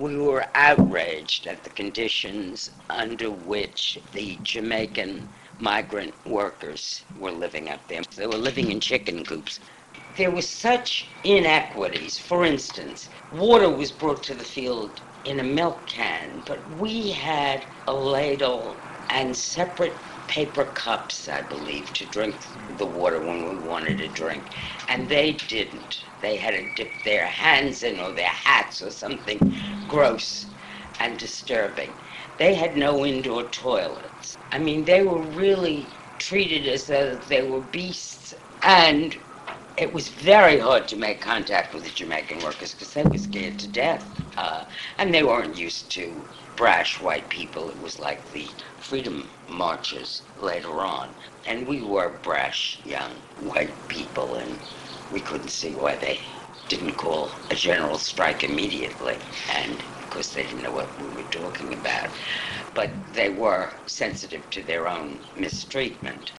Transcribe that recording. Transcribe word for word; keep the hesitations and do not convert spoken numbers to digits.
We were outraged at the conditions under which the Jamaican migrant workers were living up there. They were living in chicken coops. There was such inequities. For instance, water was brought to the field in a milk can, but we had a ladle and separate paper cups, I believe, to drink the water when we wanted to drink. And they didn't. They had to dip their hands in or their hats or something gross and disturbing. They had no indoor toilets. I mean, they were really treated as though they were beasts. And it was very hard to make contact with the Jamaican workers because they were scared to death. Uh, and they weren't used to brash white people. It was like the freedom marches later on. And we were brash young white people, and we couldn't see why they didn't call a general strike immediately. And of course, they didn't know what we were talking about. But they were sensitive to their own mistreatment.